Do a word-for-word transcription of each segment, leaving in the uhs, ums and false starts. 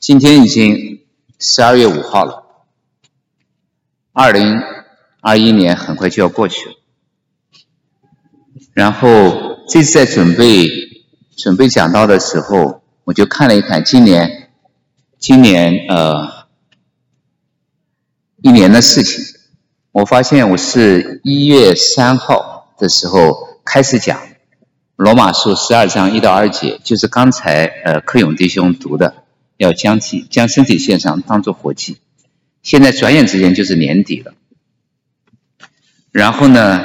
今天已经十二月五号了，二零二一年很快就要过去了。然后这次在准备准备讲道的时候，我就看了一看今年今年呃一年的事情。我发现我是一月三号的时候开始讲罗马书十二章一到二节，就是刚才呃柯勇弟兄读的，要将体将身体献上当作活祭。现在转眼之间就是年底了。然后呢，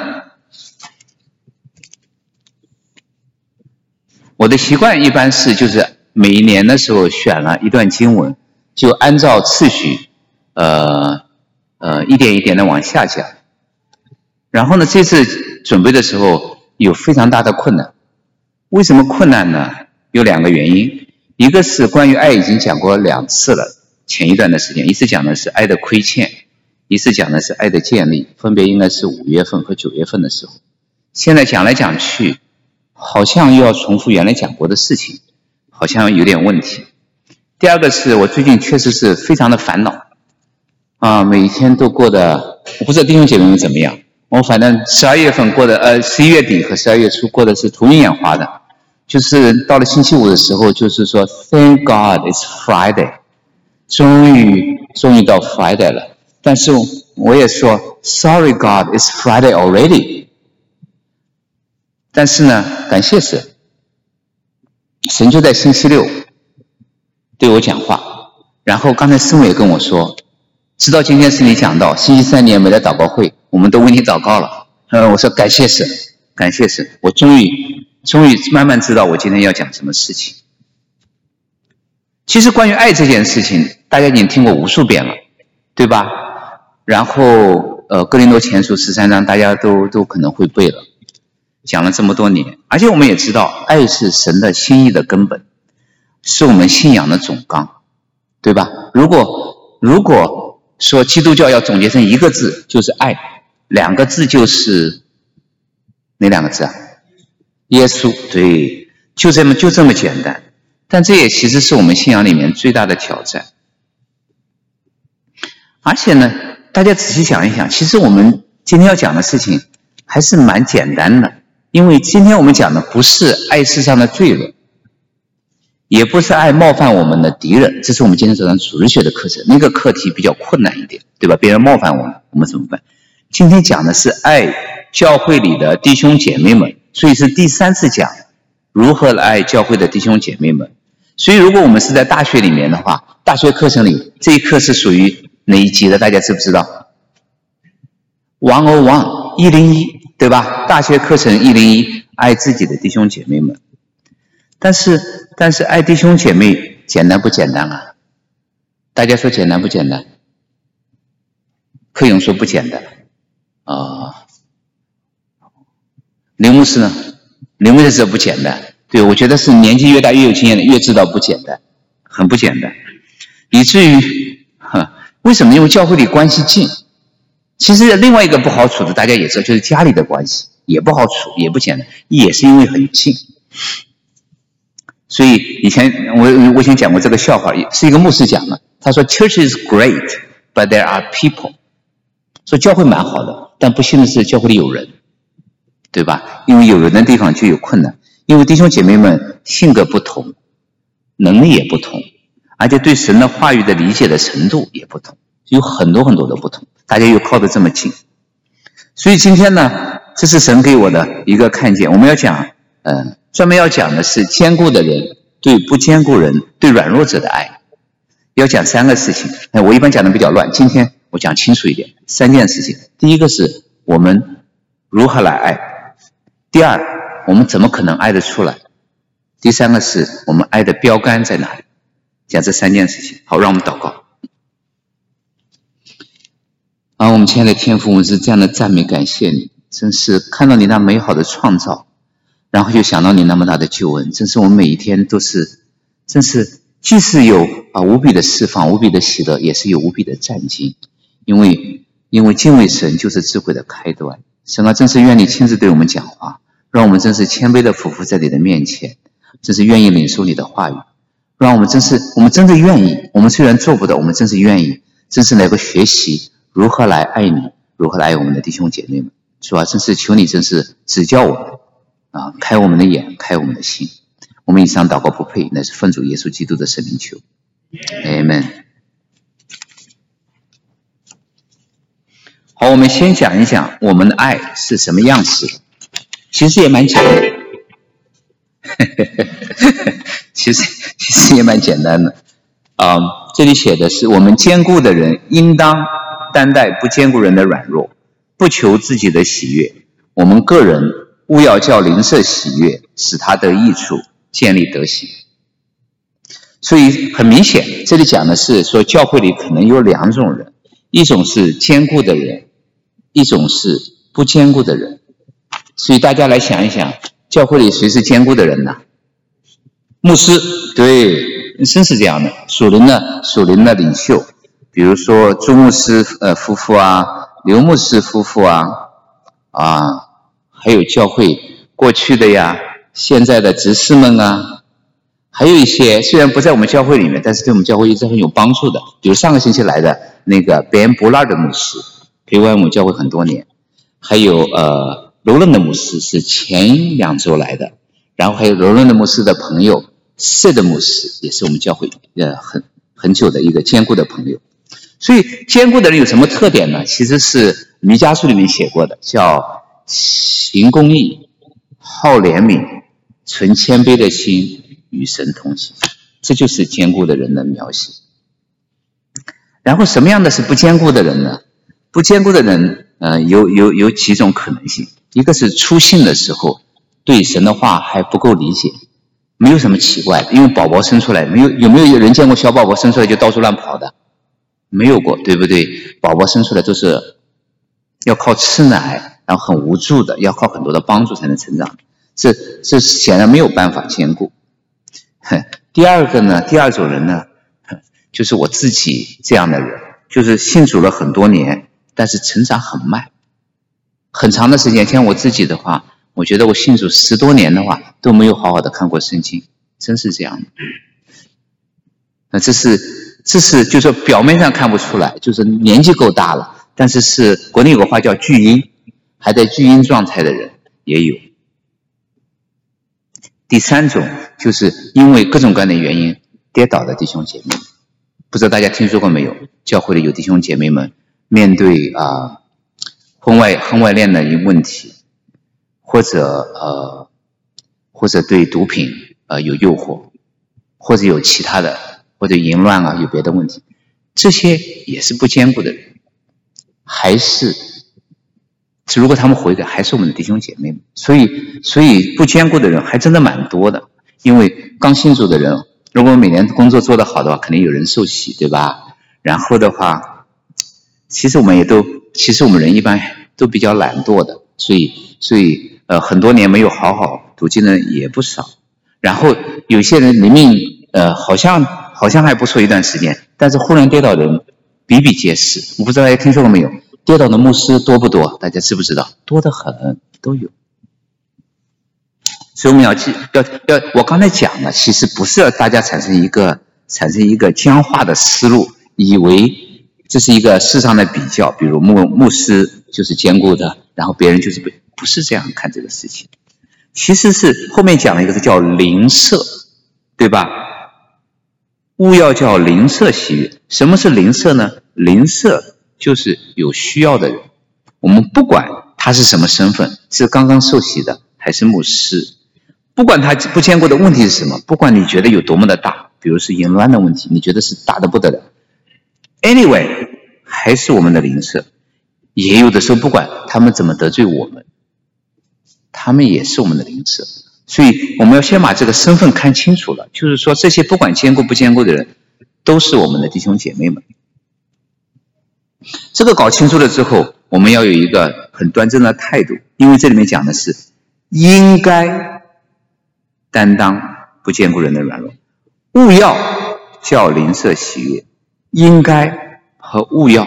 我的习惯一般是就是每一年的时候选了一段经文，就按照次序呃呃一点一点的往下讲。然后呢，这次准备的时候有非常大的困难。为什么困难呢？有两个原因。一个是关于爱已经讲过两次了，前一段的时间，一次讲的是爱的亏欠，一次讲的是爱的建立，分别应该是五月份和九月份的时候。现在讲来讲去好像又要重复原来讲过的事情，好像有点问题。第二个是我最近确实是非常的烦恼啊，每一天都过得，我不知道弟兄姐妹们怎么样，我反正十二月份过的呃十一月底和十二月初过的是头晕眼花的，就是到了星期五的时候就是说 Thank God it's Friday， 终于终于到 Friday 了，但是我也说 Sorry God it's Friday already。 但是呢，感谢神，神就在星期六对我讲话。然后刚才师母也跟我说，知道今天是你讲道，星期三你也没来祷告会，我们都为你祷告了。呃，我说感谢神，感谢神，我终于终于慢慢知道我今天要讲什么事情。其实关于爱这件事情，大家已经听过无数遍了，对吧？然后呃，哥林多前书十三章大家都都可能会背了，讲了这么多年。而且我们也知道，爱是神的心意的根本，是我们信仰的总纲，对吧？如果如果说基督教要总结成一个字，就是爱，两个字就是哪两个字啊？耶稣，对，就这么就这么简单。但这也其实是我们信仰里面最大的挑战。而且呢，大家仔细想一想，其实我们今天要讲的事情还是蛮简单的，因为今天我们讲的不是爱世上的罪人，也不是爱冒犯我们的敌人，这是我们今天早上主日学的课程，那个课题比较困难一点，对吧？别人冒犯我们，我们怎么办？今天讲的是爱教会里的弟兄姐妹们，所以是第三次讲如何来爱教会的弟兄姐妹们。所以如果我们是在大学里面的话，大学课程里这一课是属于哪一级的？大家知不知道？一零一，一零一，对吧？大学课程一零一，爱自己的弟兄姐妹们。但是但是爱弟兄姐妹简单不简单啊？大家说简单不简单？柯勇说不简单啊、呃。林牧师呢？林牧师说不简单。对，我觉得是年纪越大越有经验的越知道不简单，很不简单，以至于为什么？因为教会里关系近。其实另外一个不好处的大家也知道，就是家里的关系也不好处，也不简单，也是因为很近。所以以前我我以前讲过这个笑话，是一个牧师讲的，他说 Church is great but there are people， 说教会蛮好的，但不幸的是教会里有人，对吧？因为有人的地方就有困难，因为弟兄姐妹们性格不同，能力也不同，而且对神的话语的理解的程度也不同，有很多很多的不同，大家又靠得这么近。所以今天呢，这是神给我的一个看见，我们要讲呃，专门要讲的是坚固的人对不坚固人对软弱者的爱。要讲三个事情，我一般讲的比较乱，今天我讲清楚一点，三件事情。第一个是我们如何来爱，第二我们怎么可能爱得出来，第三个是我们爱的标杆在哪里。讲这三件事情。好，让我们祷告。啊，我们亲爱的天父，我们是这样的赞美感谢你，真是看到你那美好的创造，然后又想到你那么大的救恩，真是我们每一天都是，真是既是有啊无比的释放，无比的喜乐，也是有无比的战兢，因为因为敬畏神就是智慧的开端。神啊，真是愿你亲自对我们讲话，让我们真是谦卑的俯伏在你的面前，真是愿意领受你的话语。 让我们真是我们真的愿意，我们虽然做不到，我们真是愿意，真是能够学习如何来爱你，如何来爱我们的弟兄姐妹们。主啊，真是求你真是指教我们啊，开我们的眼，开我们的心。我们以上祷告不配，乃是奉主耶稣基督的圣名求。Amen。好，我们先讲一讲我们的爱是什么样式的。其实也蛮简单的，其实其实也蛮简单的。啊、嗯，这里写的是我们坚固的人应当担待不坚固人的软弱，不求自己的喜悦。我们个人务要叫邻舍喜悦，使他得益处，建立德行。所以很明显，这里讲的是说教会里可能有两种人，一种是坚固的人，一种是不坚固的人。所以大家来想一想，教会里谁是坚固的人呢？牧师，对，真是这样的。属灵的属灵的领袖，比如说朱牧师呃夫妇啊，刘牧师夫妇啊，啊，还有教会过去的呀，现在的执事们啊，还有一些虽然不在我们教会里面，但是对我们教会一直很有帮助的，比如上个星期来的那个 Ben Bullard 的牧师，陪伴我们教会很多年，还有呃。柔伦的牧师是前两周来的，然后还有柔伦的牧师的朋友谢的牧师，也是我们教会呃很很久的一个坚固的朋友。所以坚固的人有什么特点呢？其实是弥迦书里面写过的，叫行公义、好怜悯、存谦卑的心，与神同行。这就是坚固的人的描写。然后什么样的是不坚固的人呢？不坚固的人呃有有有几种可能性。一个是初信的时候对神的话还不够理解，没有什么奇怪的，因为宝宝生出来，没有有没有人见过小宝宝生出来就到处乱跑的？没有过，对不对？宝宝生出来都是要靠吃奶，然后很无助的，要靠很多的帮助才能成长，这这显然没有办法兼顾。第二个呢，第二种人呢，就是我自己这样的人，就是信主了很多年，但是成长很慢。很长的时间，像我自己的话，我觉得我信主十多年的话都没有好好的看过圣经，真是这样的。那这是这是就是表面上看不出来，就是年纪够大了，但是是国内有个话叫巨婴，还在巨婴状态的人也有。第三种就是因为各种各样的原因跌倒的弟兄姐妹，不知道大家听说过没有？教会里有弟兄姐妹们面对啊。呃婚外婚外恋的一个问题，或者呃，或者对毒品呃有诱惑，或者有其他的，或者淫乱啊有别的问题，这些也是不坚固的人，还是如果他们悔改，还是我们的弟兄姐妹们。所以所以不坚固的人还真的蛮多的，因为刚信主的人，如果每年工作做得好的话，肯定有人受洗，对吧？然后的话，其实我们也都。其实我们人一般都比较懒惰的，所以所以呃很多年没有好好读经的人也不少。然后有些人灵命呃好像好像还不错一段时间，但是忽然跌倒的人比比皆是。我不知道大家听说过没有？跌倒的牧师多不多？大家知不知道？多得很，都有。所以我们要记要要，我刚才讲了，其实不是要大家产生一个产生一个僵化的思路，以为。这是一个世上的比较，比如牧牧师就是坚固的，然后别人就是不不是这样看这个事情。其实是后面讲了一个是叫邻舍，对吧？务要叫邻舍喜悦。什么是邻舍呢？邻舍就是有需要的人。我们不管他是什么身份，是刚刚受洗的还是牧师，不管他不坚固的问题是什么，不管你觉得有多么的大，比如是淫乱的问题，你觉得是大的不得了。Anyway， 还是我们的邻舍，也有的时候不管他们怎么得罪我们，他们也是我们的邻舍。所以我们要先把这个身份看清楚了，就是说这些不管坚固不坚固的人，都是我们的弟兄姐妹们。这个搞清楚了之后，我们要有一个很端正的态度，因为这里面讲的是应该担当不坚固人的软弱，务要叫邻舍喜悦。应该和务要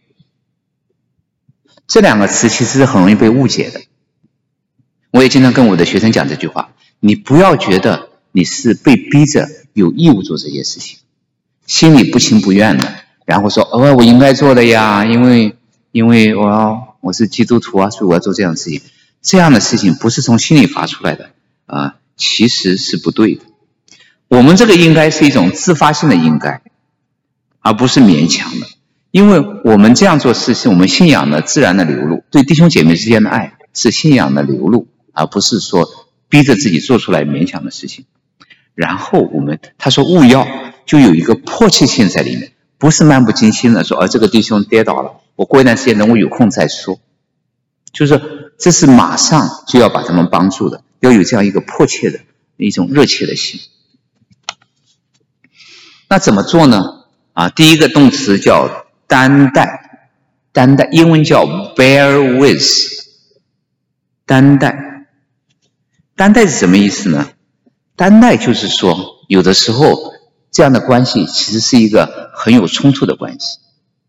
这两个词其实是很容易被误解的。我也经常跟我的学生讲这句话，你不要觉得你是被逼着有义务做这些事情，心里不情不愿的，然后说哦我应该做的呀，因为因为我要我是基督徒啊，所以我要做这样的事情。这样的事情不是从心里发出来的啊、呃，其实是不对的。我们这个应该是一种自发性的应该，而不是勉强的。因为我们这样做事是我们信仰的自然的流露，对弟兄姐妹之间的爱是信仰的流露，而不是说逼着自己做出来勉强的事情。然后我们他说务要就有一个迫切性在里面，不是漫不经心的说，哦，这个弟兄跌倒了，我过一段时间等我有空再说，就是这是马上就要把他们帮助的，要有这样一个迫切的一种热切的心。那怎么做呢？啊，第一个动词叫担待，担待英文叫 bear with， 担待，担待是什么意思呢？担待就是说，有的时候这样的关系其实是一个很有冲突的关系。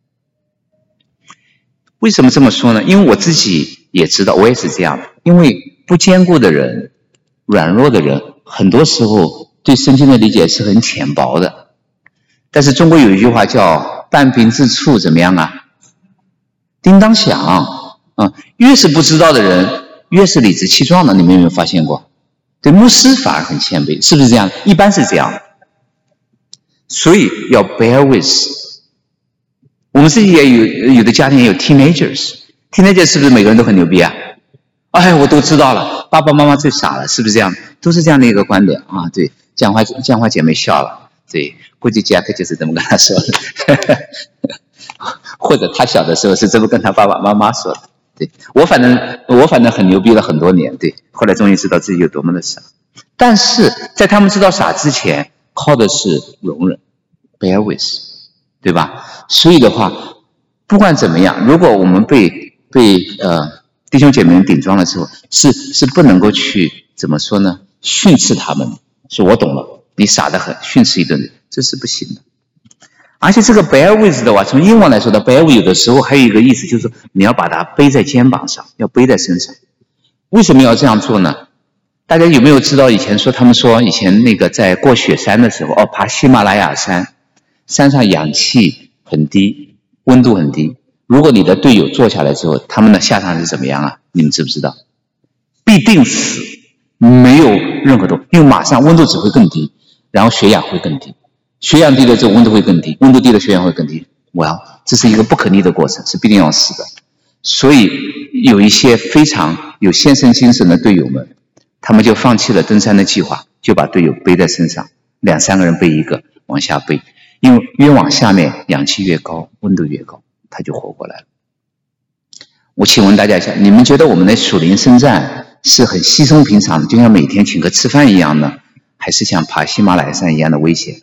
为什么这么说呢？因为我自己也知道，我也是这样的。因为不坚固的人、软弱的人，很多时候对圣经的理解是很浅薄的。但是中国有一句话叫半瓶自处怎么样啊？叮当响啊、嗯！越是不知道的人，越是理直气壮的，你们有没有发现过？对，牧师反而很谦卑，是不是这样？一般是这样的。所以要 bear with。我们自己也有有的家庭也有 teenagers，teenagers 是不是每个人都很牛逼啊？哎，我都知道了，爸爸妈妈最傻了，是不是这样？都是这样的一个观点啊。对，江华江华姐妹笑了，对，估计杰克就是这么跟他说的，或者他小的时候是这么跟他爸爸妈妈说的。对，我反正我反正很牛逼了很多年，对，后来终于知道自己有多么的傻。但是在他们知道傻之前，靠的是容忍 ，bear with， 对吧？所以的话，不管怎么样，如果我们被被呃弟兄姐妹们顶撞的时候，是是不能够去怎么说呢？训斥他们，说我懂了，你傻得很，训斥一顿，这是不行的。而且这个 bear with 的话，从英文来说的 bear with 有的时候还有一个意思，就是说你要把它背在肩膀上，要背在身上。为什么要这样做呢？大家有没有知道以前说他们说以前那个在过雪山的时候，哦，爬喜马拉雅山，山上氧气很低，温度很低。如果你的队友坐下来之后，他们的下场是怎么样啊？你们知不知道？必定死，没有任何的，因为马上温度只会更低，然后血氧会更低。血氧低了之后温度会更低，温度低了血氧会更低。哇，这是一个不可逆的过程，是必定要死的。所以有一些非常有献身精神的队友们，他们就放弃了登山的计划，就把队友背在身上，两三个人背一个往下背，因为越往下面氧气越高，温度越高，他就活过来了。我请问大家一下，你们觉得我们的属灵征战是很稀松平常的，就像每天请客吃饭一样呢，还是像爬喜马拉雅山一样的危险？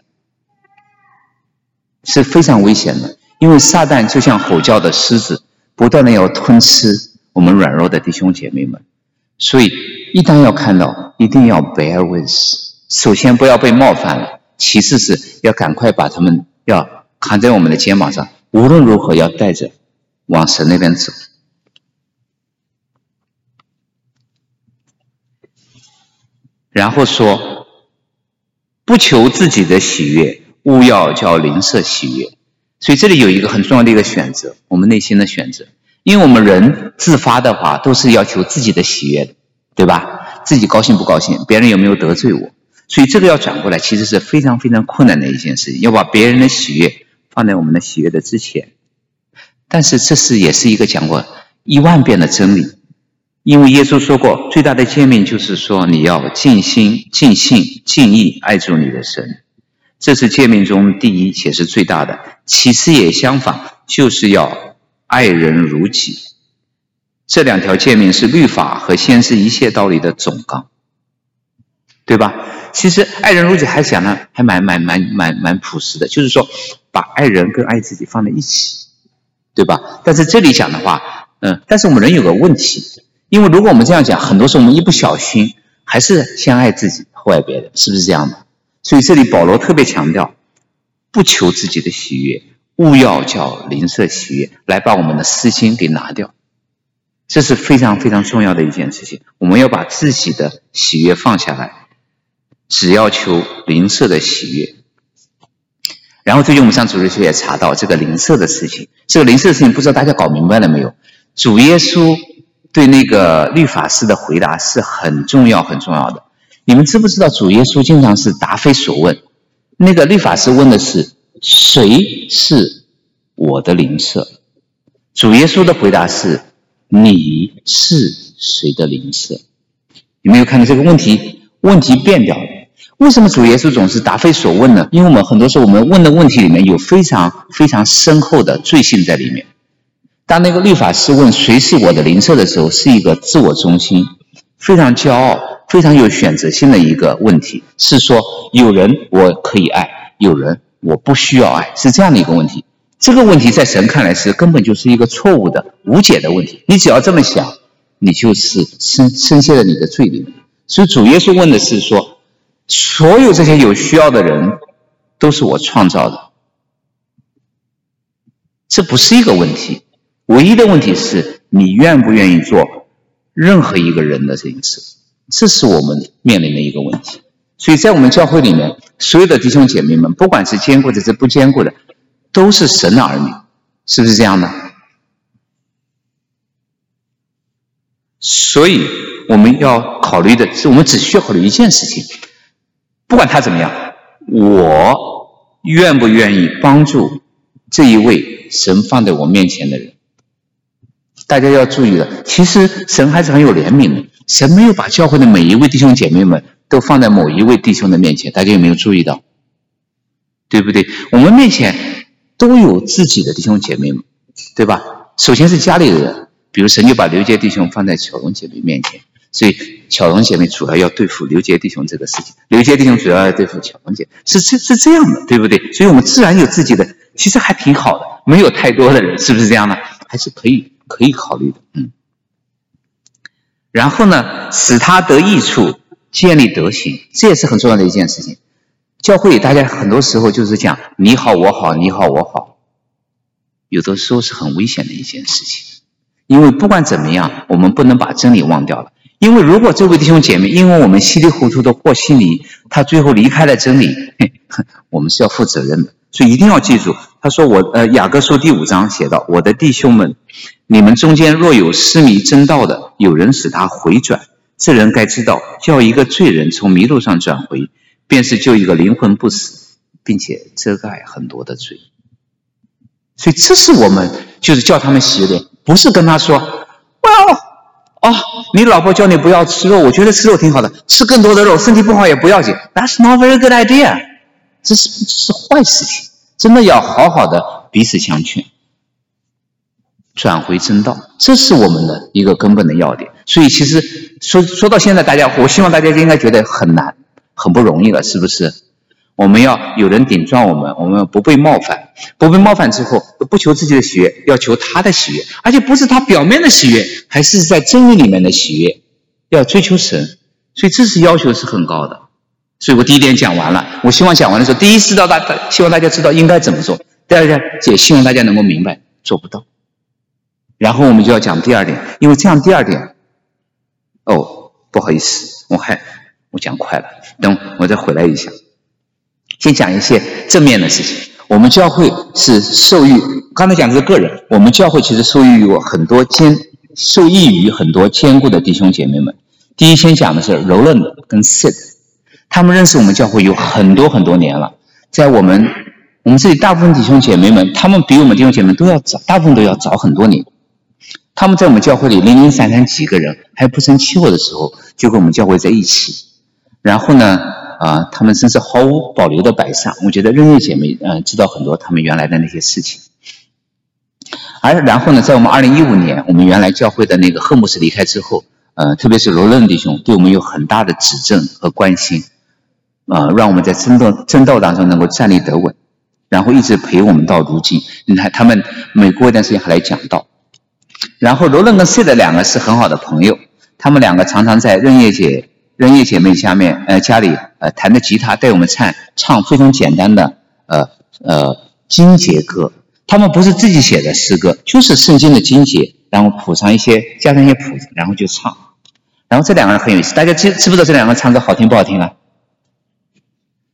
是非常危险的，因为撒旦就像吼叫的狮子，不断的要吞吃我们软弱的弟兄姐妹们。所以一旦要看到，一定要 bear with， 首先不要被冒犯了，其次是要赶快把他们要扛在我们的肩膀上，无论如何要带着往神那边走。然后说不求自己的喜悦，务要叫邻舍喜悦。所以这里有一个很重要的一个选择，我们内心的选择。因为我们人自发的话都是要求自己的喜悦的，对吧？自己高兴不高兴，别人有没有得罪我，所以这个要转过来其实是非常非常困难的一件事情，要把别人的喜悦放在我们的喜悦的之前。但是这是也是一个讲过一万遍的真理，因为耶稣说过最大的诫命就是说你要尽心尽性尽意爱主你的神，这是诫命中第一且是最大的，其次也相仿，就是要爱人如己。这两条诫命是律法和先知一切道理的总纲，对吧？其实爱人如己还讲呢，还蛮蛮蛮蛮蛮朴实的，就是说把爱人跟爱自己放在一起，对吧？但是这里讲的话，嗯，但是我们人有个问题，因为如果我们这样讲，很多时候我们一不小心还是先爱自己后爱别人，是不是这样的？所以这里保罗特别强调，不求自己的喜悦，务要叫邻舍喜悦，来把我们的私心给拿掉。这是非常非常重要的一件事情，我们要把自己的喜悦放下来。 只要求邻舍的喜悦。然后最近我们上主日学也查到这个邻舍的事情，这个邻舍的事情不知道大家搞明白了没有？主耶稣对那个律法师的回答是很重要很重要的。你们知不知道主耶稣经常是答非所问？那个律法师问的是谁是我的邻舍，主耶稣的回答是你是谁的邻舍。有没有看到这个问题问题变掉了？为什么主耶稣总是答非所问呢？因为我们很多时候我们问的问题里面有非常非常深厚的罪性在里面。当那个律法师问谁是我的邻舍的时候，是一个自我中心、非常骄傲、非常有选择性的一个问题，是说有人我可以爱，有人我不需要爱，是这样的一个问题。这个问题在神看来是根本就是一个错误的无解的问题，你只要这么想，你就是深深陷在你的罪里面。所以主耶稣问的是说，所有这些有需要的人都是我创造的，这不是一个问题。唯一的问题是你愿不愿意做任何一个人的邻舍，这是我们面临的一个问题。所以在我们教会里面，所有的弟兄姐妹们，不管是坚固的是不坚固的，都是神的儿女，是不是这样的？所以我们要考虑的是，我们只需要考虑一件事情，不管他怎么样，我愿不愿意帮助这一位神放在我面前的人。大家要注意了，其实神还是很有怜悯的，神没有把教会的每一位弟兄姐妹们都放在某一位弟兄的面前，大家有没有注意到？对不对？我们面前都有自己的弟兄姐妹们，对吧？首先是家里的人，比如神就把刘杰弟兄放在巧龙姐妹面前，所以巧龙姐妹主要要对付刘杰弟兄这个事情，刘杰弟兄主要要对付巧龙姐，是是是这样的，对不对？所以我们自然有自己的，其实还挺好的，没有太多的人，是不是这样的？还是可以可以考虑的，嗯。然后呢，使他得益处，建立德行，这也是很重要的一件事情。教会里大家很多时候就是讲你好我好你好我好，有的时候是很危险的一件事情。因为不管怎么样，我们不能把真理忘掉了。因为如果这位弟兄姐妹因为我们稀里糊涂的和稀泥，他最后离开了真理，我们是要负责任的。所以一定要记住，他说我呃雅各书第五章写道，我的弟兄们，你们中间若有失迷真道的，有人使他回转，这人该知道，叫一个罪人从迷路上转回，便是救一个灵魂不死，并且遮盖很多的罪。所以这是我们就是叫他们喜悦，不是跟他说哇哦，你老婆叫你不要吃肉，我觉得吃肉挺好的，吃更多的肉身体不好也不要紧， That's not very good idea， 这是这是坏事情，真的要好好的彼此相劝，转回真道，这是我们的一个根本的要点。所以其实说说到现在，大家我希望大家应该觉得很难很不容易了，是不是？我们要有人顶撞我们，我们不被冒犯，不被冒犯之后不求自己的喜悦，要求他的喜悦，而且不是他表面的喜悦，还是在真理里面的喜悦，要追求神。所以这是要求是很高的。所以我第一点讲完了，我希望讲完的时候，第一知道大家希望大家知道应该怎么做，第二点也希望大家能够明白做不到。然后我们就要讲第二点，因为这样第二点哦不好意思，我还我讲快了，等我再回来一下。先讲一些正面的事情。我们教会是受益，刚才讲的是个人，我们教会其实受益于很多坚受益于很多坚固的弟兄姐妹们。第一先讲的是 Roland 跟 Sid， 他们认识我们教会有很多很多年了，在我们我们这里大部分弟兄姐妹们，他们比我们弟兄姐妹都要早，大部分都要早很多年。他们在我们教会里零零散散几个人，还不成气候的时候，就跟我们教会在一起。然后呢啊，他们真是毫无保留的摆上，我觉得任业姐妹呃知道很多他们原来的那些事情。而然后呢，在我们二零一五年，我们原来教会的那个贺牧师离开之后，呃，特别是罗伦弟兄对我们有很大的指正和关心，呃，让我们在真道真道当中能够站立得稳，然后一直陪我们到如今。你看，他们每过一段时间还来讲道。然后罗伦跟 C 的两个是很好的朋友，他们两个常常在任业姐。任业姐妹下面呃家里呃弹着吉他带我们唱唱非常简单的呃呃经节歌，他们不是自己写的诗歌，就是圣经的经节，然后谱上一些加上一些谱子，然后就唱。然后这两个人很有意思，大家知知不知道这两个人唱歌好听不好听啊？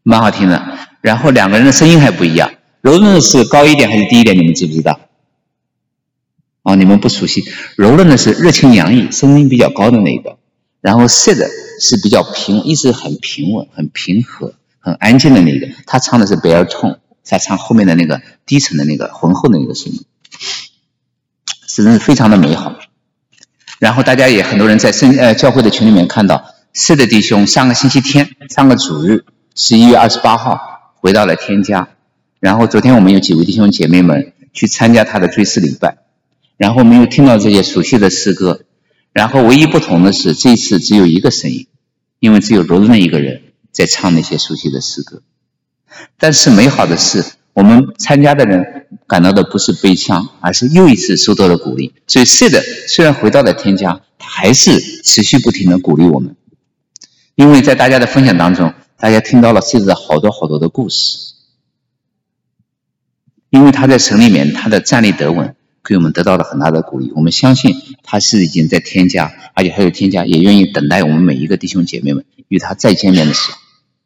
蛮好听的。然后两个人的声音还不一样，柔润的是高一点还是低一点？你们知不知道？哦，你们不熟悉。柔润的是热情洋溢，声音比较高的那个。然后 Sid 是比较平，一直很平稳、很平和、很安静的那个。他唱的是 baritone， 他唱后面的那个低沉的那个浑厚的那个声音，真是非常的美好。然后大家也很多人在圣呃教会的群里面看到 Sid 弟兄上个星期天，上个主日十一月二十八号回到了天家。然后昨天我们有几位弟兄姐妹们去参加他的追思礼拜，然后我们又听到这些熟悉的诗歌。然后唯一不同的是，这次只有一个声音，因为只有柔润的一个人在唱那些熟悉的诗歌。但是美好的是，我们参加的人感到的不是悲伤，而是又一次受到了鼓励。所以是的，虽然回到了天家，他还是持续不停的鼓励我们。因为在大家的分享当中，大家听到了是的好多好多的故事。因为他在神里面，他的站立得稳，给我们得到了很大的鼓励。我们相信他是已经在天家，而且还有天家也愿意等待我们每一个弟兄姐妹们与他再见面的时候。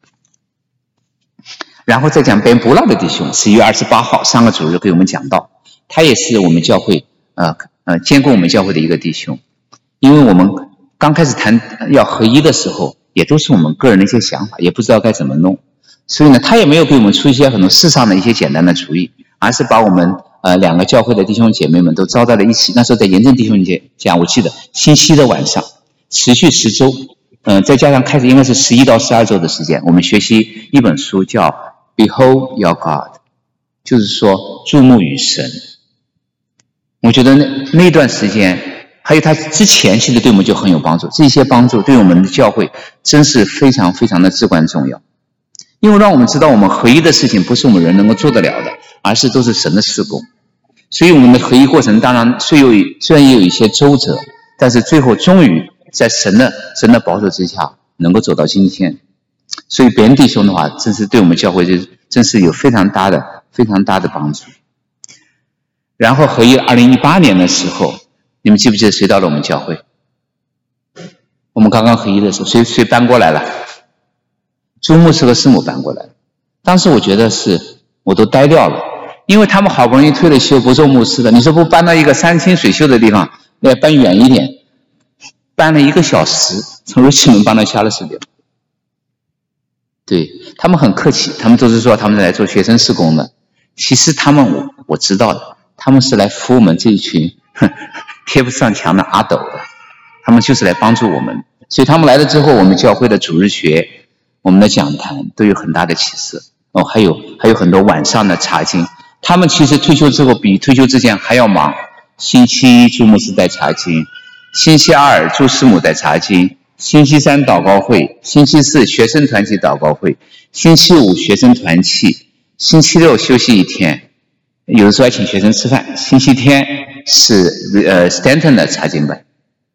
然后再讲本布拉的弟兄，十一月二十八号上个主日给我们讲到，他也是我们教会呃呃兼顾我们教会的一个弟兄。因为我们刚开始谈要合一的时候，也都是我们个人的一些想法，也不知道该怎么弄，所以呢，他也没有给我们出一些很多世上的一些简单的主意，而是把我们呃两个教会的弟兄姐妹们都招到了一起。那时候在严正弟兄节讲，我记得星期的晚上，持续十周，嗯、呃，再加上开始应该是十一到十二周的时间，我们学习一本书叫 Behold Your God， 就是说注目于神。我觉得那那段时间，还有他之前，其实对我们就很有帮助。这些帮助对我们的教会真是非常非常的至关重要，因为让我们知道我们合一的事情不是我们人能够做得了的，而是都是神的事工。所以我们的合一过程当然虽有虽然也有一些周折，但是最后终于在神的神的保守之下能够走到今天。所以别人弟兄的话，真是对我们教会就真是有非常大的非常大的帮助。然后合一二零一八年的时候，你们记不记得谁到了我们教会？我们刚刚合一的时候，谁谁搬过来了？朱牧师和师母搬过来了。当时我觉得是我都呆掉了，因为他们好不容易退了休不做牧师的，你说不搬到一个山清水秀的地方，要搬远一点，搬了一个小时，从瑞奇门搬到夏勒斯里。对，他们很客气，他们都是说他们是来做学生事工的。其实他们我我知道的，他们是来服我们这一群贴不上墙的阿斗的，他们就是来帮助我们。所以他们来了之后，我们教会的主日学、我们的讲坛都有很大的起色。哦，还有还有很多晚上的查经，他们其实退休之后比退休之前还要忙。星期一朱牧师在查经，星期二朱师母在查经，星期三祷告会，星期四学生团契祷告会，星期五学生团契，星期六休息一天，有的时候还请学生吃饭。星期天是呃 Stanton 的查经班。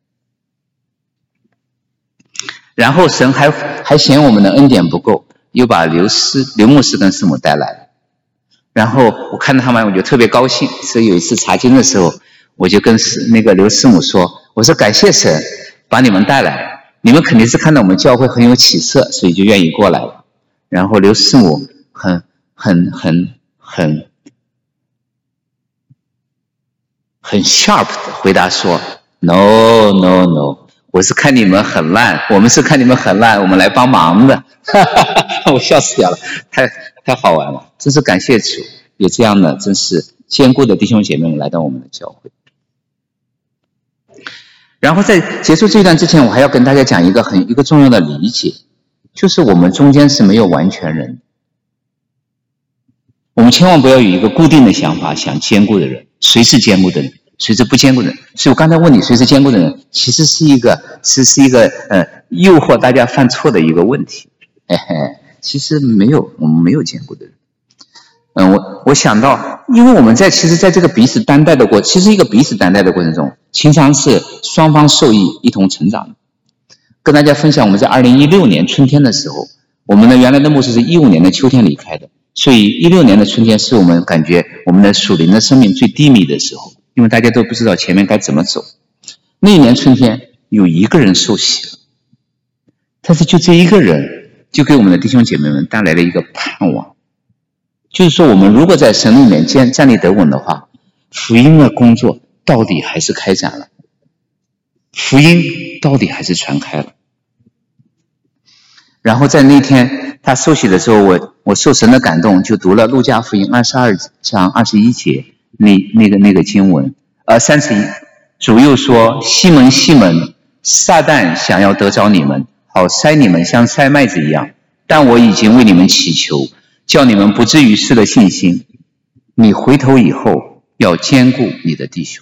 然后神还还嫌我们的恩典不够，又把刘师刘牧师跟师母带来了。然后我看到他们，我就特别高兴。所以有一次查经的时候，我就跟师那个刘师母说，我说感谢神把你们带来，你们肯定是看到我们教会很有起色，所以就愿意过来了。然后刘师母很很很很很 sharp 的回答说 no no no， 我是看你们很烂，我们是看你们很烂，我们来帮忙的。我笑死掉了，太太好玩了，真是感谢主，有这样的真是坚固的弟兄姐妹们来到我们的教会。然后在结束这一段之前，我还要跟大家讲一个很一个重要的理解，就是我们中间是没有完全人，我们千万不要有一个固定的想法，想坚固的人，谁是坚固的人，谁是不坚固的人。所以我刚才问你谁是坚固的人，其实是一个是是一个呃诱惑大家犯错的一个问题。嘿嘿，其实没有，我们没有坚固的人。嗯，我我想到，因为我们在其实在这个彼此担待的过，其实一个彼此担待的过程中，经常是双方受益，一同成长的。跟大家分享，我们在二零一六年春天的时候，我们的原来的牧师是一五年的秋天离开的，所以一六年的春天是我们感觉我们的属灵的生命最低迷的时候，因为大家都不知道前面该怎么走。那一年春天有一个人受洗了，但是就这一个人就给我们的弟兄姐妹们带来了一个盼望，就是说我们如果在神里面站站立得稳的话，福音的工作到底还是开展了，福音到底还是传开了。然后在那天他受洗的时候，我我受神的感动，就读了路加福音二十二章二十一节那那个那个经文，呃三十一，主又说：西门西门，撒旦想要得着你们，好筛你们像筛麦子一样，但我已经为你们祈求，叫你们不至于失了信心。你回头以后要兼顾你的弟兄。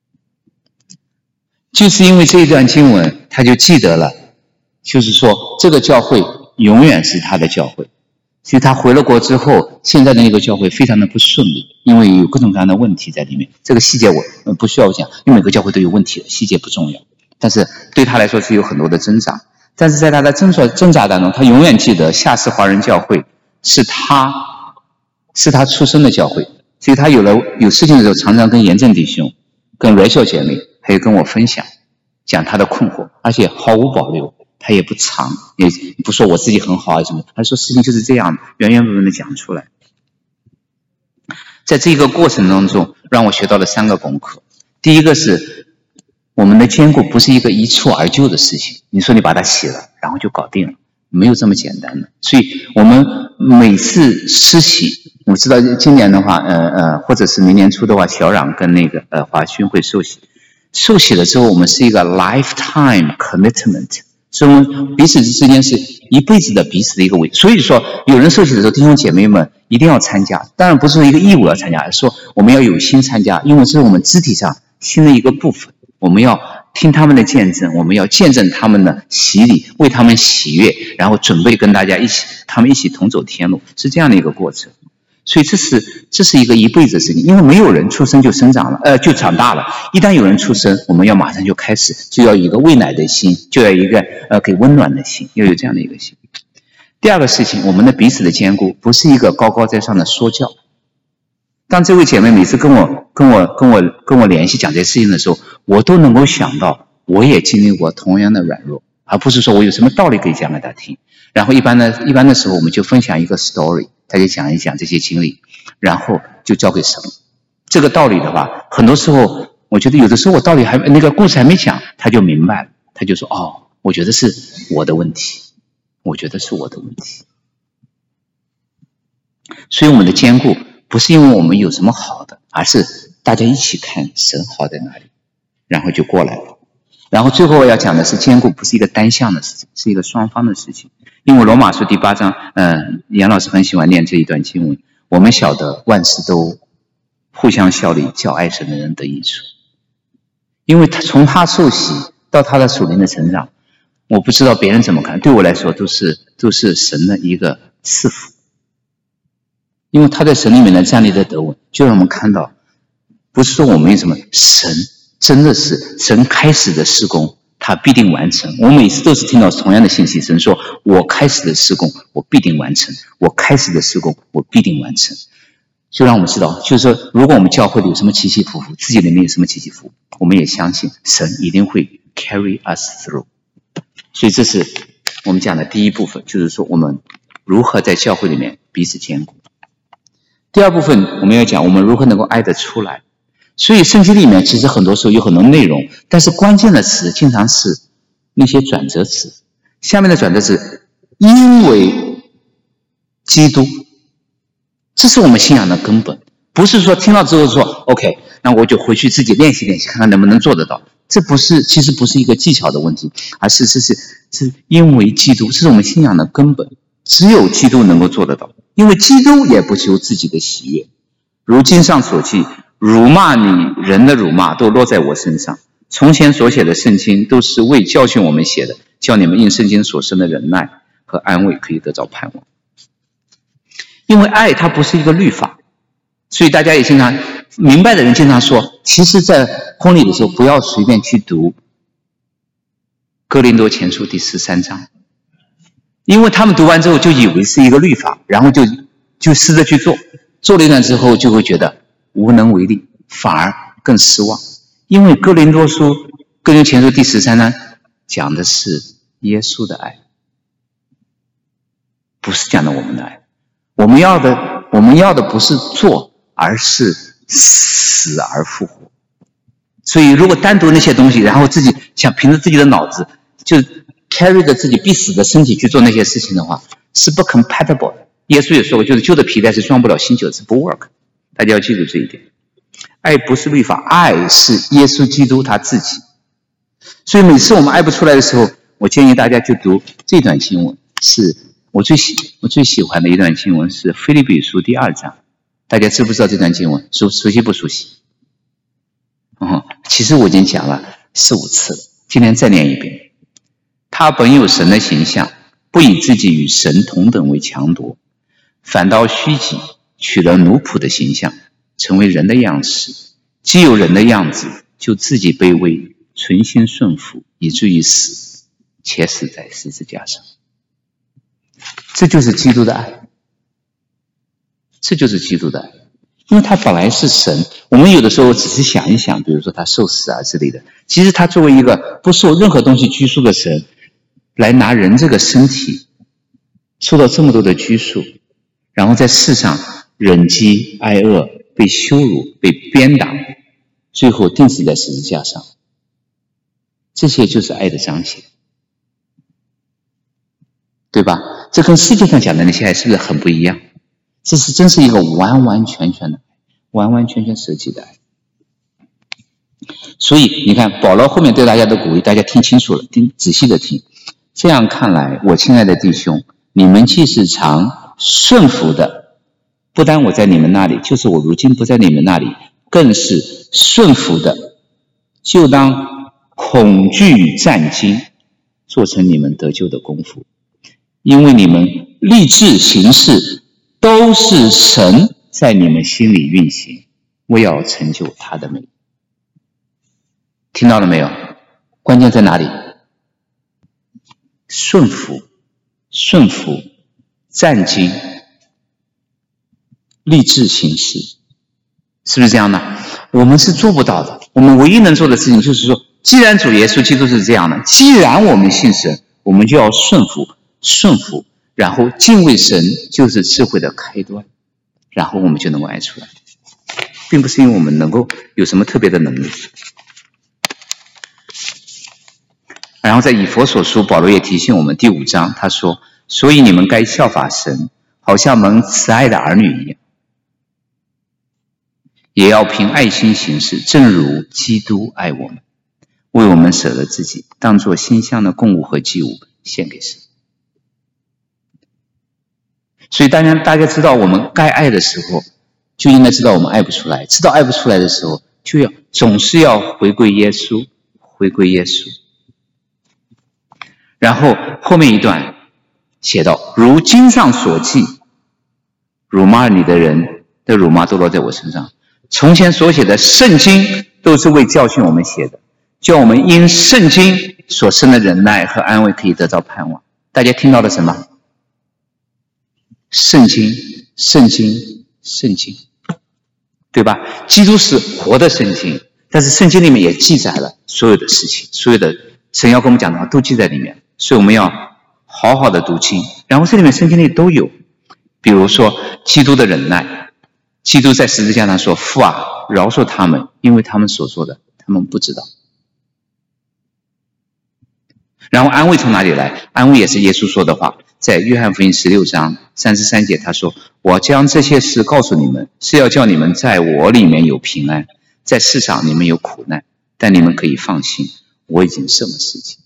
就是因为这一段经文，他就记得了，就是说这个教会永远是他的教会。所以他回了国之后，现在的那个教会非常的不顺利，因为有各种各样的问题在里面。这个细节我不需要讲，因为每个教会都有问题的，细节不重要。但是对他来说是有很多的挣扎，但是在他的挣扎挣扎当中，他永远记得夏市华人教会是他是他出生的教会。所以他有了有事情的时候，常常跟严正弟兄、跟Rachel姐妹，还有跟我分享，讲他的困惑，而且毫无保留，他也不藏，也不说我自己很好啊什么，他说事情就是这样，原原本本的讲出来。在这个过程当中，让我学到了三个功课。第一个是，我们的坚固不是一个一蹴而就的事情，你说你把它洗了，然后就搞定了，没有这么简单的。所以我们每次施洗，我知道今年的话，呃呃，或者是明年初的话，小冉跟那个呃华勋会受洗。受洗了之后，我们是一个 lifetime commitment， 所以我们彼此之间是一辈子的彼此的一个委。所以说，有人受洗的时候，弟兄姐妹们一定要参加。当然不是说一个义务要参加，而是说我们要有心参加，因为这是我们肢体上新的一个部分。我们要听他们的见证，我们要见证他们的洗礼，为他们喜悦，然后准备跟大家一起，他们一起同走天路，是这样的一个过程。所以这是这是一个一辈子的事情，因为没有人出生就生长了，呃，就长大了。一旦有人出生，我们要马上就开始，就要有一个喂奶的心，就要有一个呃给温暖的心，要有这样的一个心。第二个事情，我们的彼此的坚固，不是一个高高在上的说教。当这位姐妹每次跟我跟我跟我跟我联系讲这些事情的时候，我都能够想到，我也经历过同样的软弱，而不是说我有什么道理可以讲给她听。然后一般的一般的时候，我们就分享一个 story。他就讲一讲这些经历，然后就交给神。这个道理的话，很多时候我觉得有的时候我道理还那个故事还没讲，他就明白了，他就说：“哦，我觉得是我的问题，我觉得是我的问题。”所以我们的坚固不是因为我们有什么好的，而是大家一起看神好在哪里，然后就过来了。然后最后我要讲的是，坚固不是一个单向的事情，是一个双方的事情。因为罗马书第八章，嗯，杨老师很喜欢念这一段经文。我们晓得万事都互相效力，叫爱神的人得益处。因为他从他受洗到他的属灵的成长，我不知道别人怎么看，对我来说都是都是神的一个赐福。因为他在神里面的站立的得稳，就让我们看到，不是说我们有什么，神真的是神开始的事工。他必定完成。我每次都是听到同样的信息，神说：“我开始的事工，我必定完成；我开始的事工，我必定完成。”就让我们知道，就是说，如果我们教会里有什么起起伏伏，自己里面有什么起起伏伏，我们也相信神一定会 carry us through。所以这是我们讲的第一部分，就是说我们如何在教会里面彼此坚固。第二部分我们要讲我们如何能够爱得出来。所以圣经里面其实很多时候有很多内容，但是关键的词经常是那些转折词。下面的转折词，因为基督，这是我们信仰的根本。不是说听到之后说 OK， 那我就回去自己练习练习，看看能不能做得到。这不是，其实不是一个技巧的问题，而是是是是因为基督，这是我们信仰的根本。只有基督能够做得到，因为基督也不求自己的喜悦。如经上所记，辱骂你人的辱骂都落在我身上。从前所写的圣经都是为教训我们写的，叫你们因圣经所生的忍耐和安慰可以得着盼望。因为爱它不是一个律法，所以大家也经常明白的人经常说，其实在婚礼的时候不要随便去读哥林多前书第十三章，因为他们读完之后就以为是一个律法，然后就就试着去做，做了一段之后就会觉得无能为力，反而更失望。因为哥林多书哥林多前书第十三章讲的是耶稣的爱， 不是讲的我们的爱。我们要的，我们要的不是做，而是死而复活。所以如果单独那些东西，然后自己想凭着自己的脑子就 carry 着自己必死的身体去做那些事情的话，是不 compatible 的。耶稣也说过，就是旧的皮带是装不了新酒，是不 work。大家要记住这一点。爱不是律法，爱是耶稣基督他自己。所以每次我们爱不出来的时候，我建议大家去读这段经文，是我最喜我最喜欢的一段经文，是腓立比书第二章。大家知不知道这段经文？熟熟悉不熟悉？嗯，其实我已经讲了四五次了，今天再念一遍。他本有神的形象，不以自己与神同等为强夺，反倒虚己，取了奴仆的形象，成为人的样式。既有人的样子，就自己卑微，存心顺服，以至于死，且死在十字架上。这就是基督的爱，这就是基督的爱。因为他本来是神，我们有的时候只是想一想，比如说他受死啊之类的，其实他作为一个不受任何东西拘束的神，来拿人这个身体受到这么多的拘束，然后在世上忍饥挨饿，被羞辱，被鞭打，最后钉死在十字架上。这些就是爱的彰显，对吧？这跟世界上讲的那些爱是不是很不一样？这是真是一个完完全全的爱，完完全全舍己的爱。所以你看保罗后面对大家的鼓励，大家听清楚了，听仔细的听。这样看来，我亲爱的弟兄，你们既是常顺服的，不单我在你们那里，就是我如今不在你们那里，更是顺服的，就当恐惧与战惊做成你们得救的功夫，因为你们立志行事，都是神在你们心里运行，为要成就他的美。听到了没有？关键在哪里？顺服，顺服，战兢，立志行事，是不是这样的？我们是做不到的。我们唯一能做的事情就是说，既然主耶稣基督是这样的，既然我们信神，我们就要顺服，顺服，然后敬畏神就是智慧的开端，然后我们就能够爱出来，并不是因为我们能够有什么特别的能力。然后在以弗所书，保罗也提醒我们第五章，他说，所以你们该效法神，好像蒙慈爱的儿女一样，也要凭爱心行事，正如基督爱我们，为我们舍了自己，当作馨香的供物和祭物献给神。所以大家大家知道我们该爱的时候，就应该知道我们爱不出来，知道爱不出来的时候，就要总是要回归耶稣，回归耶稣。然后后面一段写道，如经上所记，辱骂你的人的辱骂都落在我身上。从前所写的圣经都是为教训我们写的，叫我们因圣经所生的忍耐和安慰可以得到盼望。大家听到了什么？圣经，圣经，圣经，对吧？基督是活的圣经，但是圣经里面也记载了所有的事情，所有的神要跟我们讲的话都记在里面，所以我们要好好的读经。然后这里面圣经里都有，比如说基督的忍耐，基督在十字架上说，父啊，饶恕他们，因为他们所做的他们不知道。然后安慰从哪里来？安慰也是耶稣说的话，在约翰福音十六章三十三节，他说，我将这些事告诉你们，是要叫你们在我里面有平安，在世上你们有苦难，但你们可以放心，我已经胜了世界。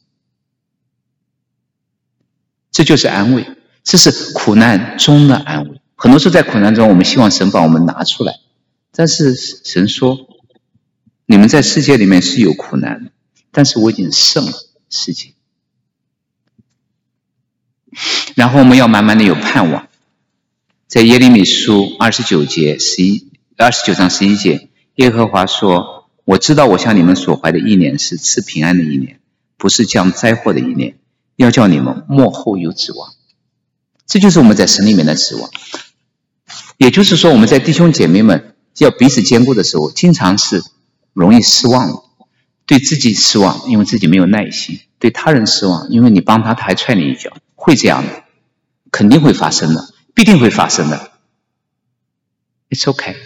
这就是安慰，这是苦难中的安慰。很多时候在苦难中，我们希望神把我们拿出来，但是神说，你们在世界里面是有苦难的，但是我已经胜了世界。然后我们要慢慢的有盼望，在耶利米书二十九节十一二十九章十一节，耶和华说，我知道我向你们所怀的意念是赐平安的意念，不是降灾祸的意念，要叫你们末后有指望。这就是我们在神里面的指望。也就是说，我们在弟兄姐妹们要彼此兼顾的时候，经常是容易失望的，对自己失望，因为自己没有耐心，对他人失望，因为你帮他他还踹你一脚，会这样的。 肯定会发生的，必定会发生的。It's okay。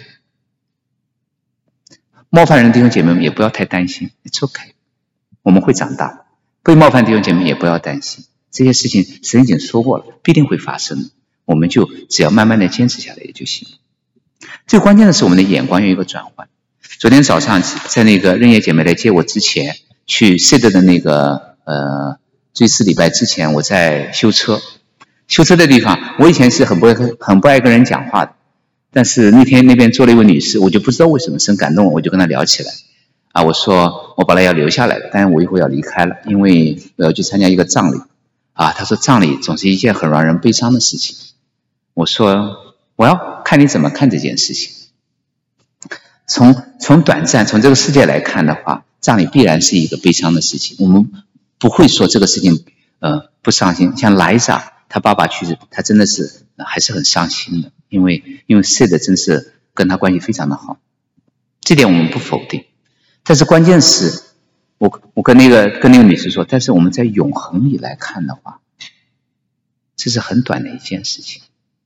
冒犯人的弟兄姐妹们也不要太担心 ，It's okay。我们会长大，被冒犯的弟兄姐妹也不要担心，这些事情神已经说过了，必定会发生的。我们就只要慢慢的坚持下来也就行。最关键的是我们的眼光有一个转换。昨天早上在那个任叶姐妹来接我之前，去 C 的的那个呃追思礼拜之前，我在修车。修车的地方，我以前是很不很不爱跟人讲话的，但是那天那边坐了一位女士，我就不知道为什么神感动我，我就跟她聊起来。啊，我说我本来要留下来的，但是我一会儿要离开了，因为我要去参加一个葬礼。啊，她说葬礼总是一件很让人悲伤的事情。我说我要看你怎么看这件事情。从从短暂从这个世界来看的话，葬礼必然是一个悲伤的事情。我们不会说这个事情呃不伤心。像莱莎他爸爸去世，他真的是、呃、还是很伤心的，因为因为 Sid 真是跟他关系非常的好，这点我们不否定。但是关键是我我跟那个跟那个女士说，但是我们在永恒里来看的话，这是很短的一件事情。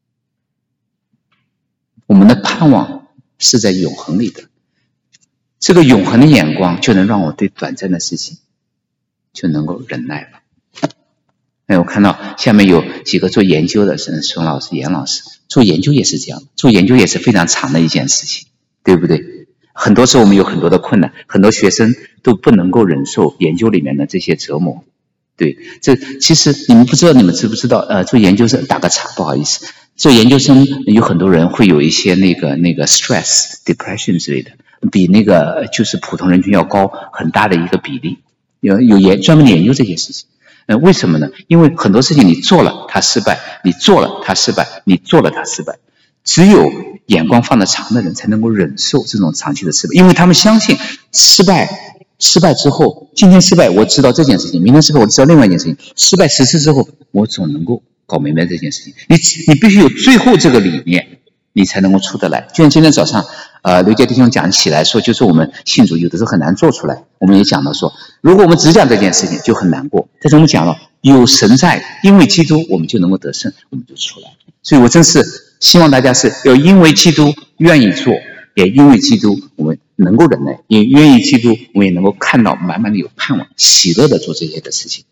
我们的盼望是在永恒里的，这个永恒的眼光就能让我对短暂的事情就能够忍耐了。哎，我看到下面有几个做研究的，是孙老师、严老师，做研究也是这样，做研究也是非常长的一件事情，对不对？很多时候我们有很多的困难，很多学生都不能够忍受研究里面的这些折磨。对，这其实你们不知道，你们知不知道？呃，做研究生打个岔，不好意思。做研究生有很多人会有一些那个那个 stress、depression 之类的，比那个就是普通人群要高很大的一个比例。有有研专门研究这些事情。呃，为什么呢？因为很多事情你做了它失败，你做了它失败，你做了它失败。只有眼光放得长的人才能够忍受这种长期的失败，因为他们相信失败。失败之后，今天失败我知道这件事情，明天失败我知道另外一件事情，失败十次之后我总能够搞明白这件事情。你你必须有最后这个理念，你才能够出得来。就像今天早上呃刘杰弟兄讲起来说，就是我们信主有的时候很难做出来。我们也讲到说，如果我们只讲这件事情就很难过，但是我们讲了有神在，因为基督我们就能够得胜，我们就出来。所以我真是希望大家是要因为基督愿意做，也因为基督我们能够忍耐，也愿意基督我们也能够看到满满的有盼望，喜乐的做这些的事情。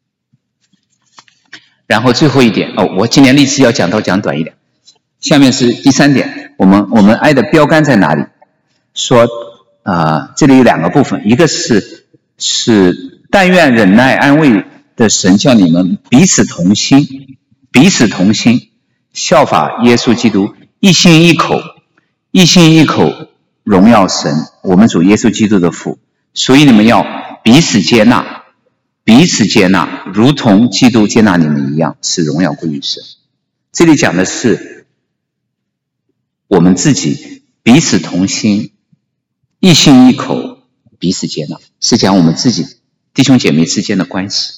然后最后一点哦，我今年历史要讲到讲短一点。下面是第三点，我们我们爱的标杆在哪里？说啊、呃，这里有两个部分，一个是是但愿忍耐安慰的神叫你们彼此同心，彼此同心，效法耶稣基督，一心一口，一心一口荣耀神，我们主耶稣基督的父。所以你们要彼此接纳，彼此接纳，如同基督接纳你们一样，使荣耀归于神。这里讲的是我们自己彼此同心，一心一口，彼此接纳，是讲我们自己弟兄姐妹之间的关系。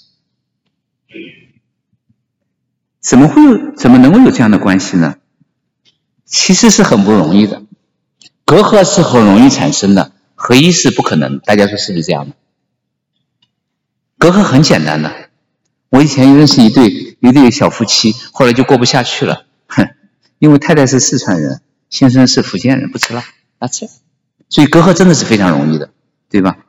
怎么会有怎么能够有这样的关系呢？其实是很不容易的，隔阂是很容易产生的，合一是不可能。大家说是不是这样的？隔阂很简单的，我以前认识一对一对小夫妻，后来就过不下去了，哼，因为太太是四川人，先生是福建人，不吃辣，啊吃，所以隔阂真的是非常容易的，对吧？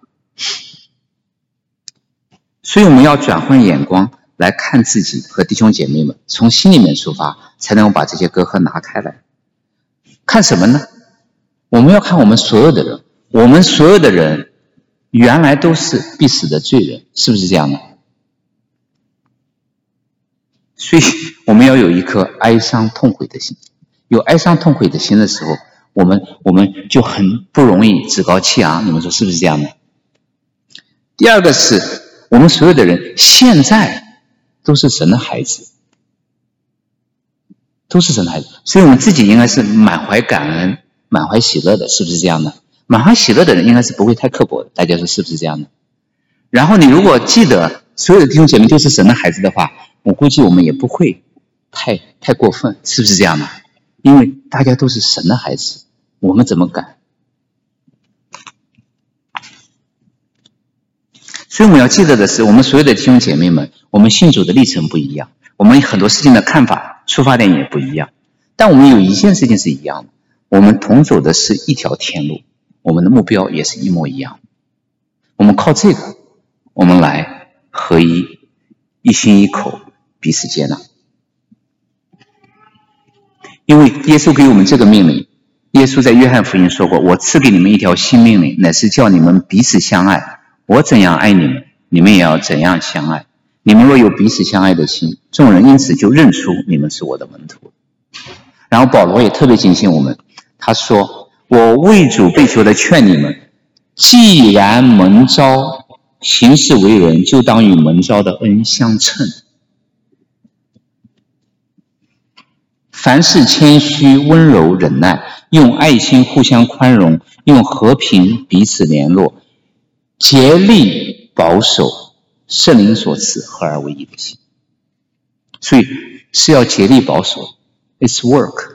所以我们要转换眼光来看自己和弟兄姐妹们，从心里面出发，才能够把这些隔阂拿开来。看什么呢？我们要看我们所有的人，我们所有的人原来都是必死的罪人，是不是这样的？所以我们要有一颗哀伤痛悔的心。有哀伤痛悔的心的时候，我们我们就很不容易趾高气昂，你们说是不是这样的？第二个是我们所有的人现在都是神的孩子，都是神的孩子，所以我们自己应该是满怀感恩，满怀喜乐的，是不是这样的？满怀喜乐的人应该是不会太刻薄的，大家说是不是这样的？然后你如果记得所有的弟兄姐妹都是神的孩子的话，我估计我们也不会太太过分，是不是这样的？因为大家都是神的孩子，我们怎么敢？所以我们要记得的是，我们所有的弟兄姐妹们，我们信主的历程不一样， 我们很多事情的看法出发点也不一样，但我们有一件事情是一样的，我们同走的是一条天路，我们的目标也是一模一样。我们靠这个，我们来合一，一心一口，彼此接纳。因为耶稣给我们这个命令，耶稣在约翰福音说过，我赐给你们一条新命令，乃是叫你们彼此相爱，我怎样爱你们，你们也要怎样相爱。你们若有彼此相爱的心，众人因此就认出你们是我的门徒。然后保罗也特别警醒我们，他说，我为主被囚的劝你们，既然蒙召行事为人，就当与蒙召的恩相称。凡事谦虚、温柔、忍耐，用爱心互相宽容，用和平彼此联络，竭力保守圣灵所赐合而为一的心。所以是要竭力保守 ，it's work。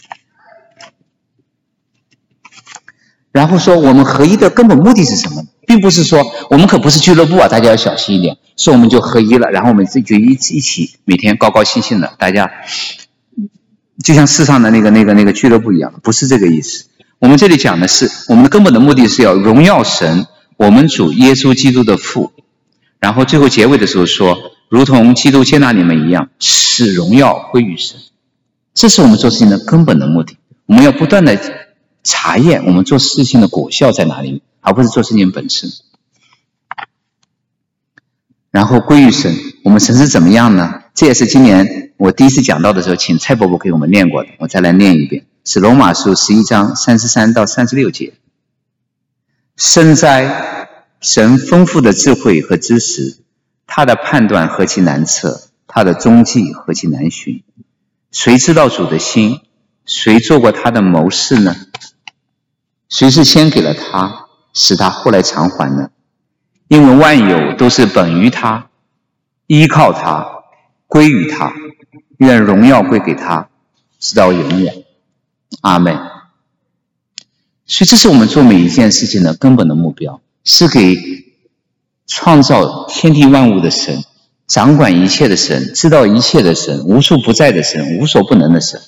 然后说我们合一的根本目的是什么？并不是说我们可不是俱乐部啊，大家要小心一点，说我们就合一了，然后我们就一起一起每天高高兴兴的，大家就像世上的那个那个那个俱乐部一样，不是这个意思。我们这里讲的是我们的根本的目的是要荣耀神，我们主耶稣基督的父。然后最后结尾的时候说，如同基督接纳你们一样，使荣耀归于神。这是我们做事情的根本的目的。我们要不断的查验我们做事情的果效在哪里，而不是做事情本身。然后归于神，我们神是怎么样呢？这也是今年我第一次讲到的时候，请蔡伯伯给我们念过的，我再来念一遍，是罗马书十一章三十三到三十六节。深哉，神丰富的智慧和知识，他的判断何其难测，他的踪迹何其难寻。谁知道主的心？谁做过他的谋士呢？谁是先给了他，使他后来偿还呢？因为万有都是本于他，依靠他，归于他，愿荣耀归给他，直到永远。阿们。所以这是我们做每一件事情的根本的目标，是给创造天地万物的神，掌管一切的神，知道一切的神，无处不在的神，无所不能的神。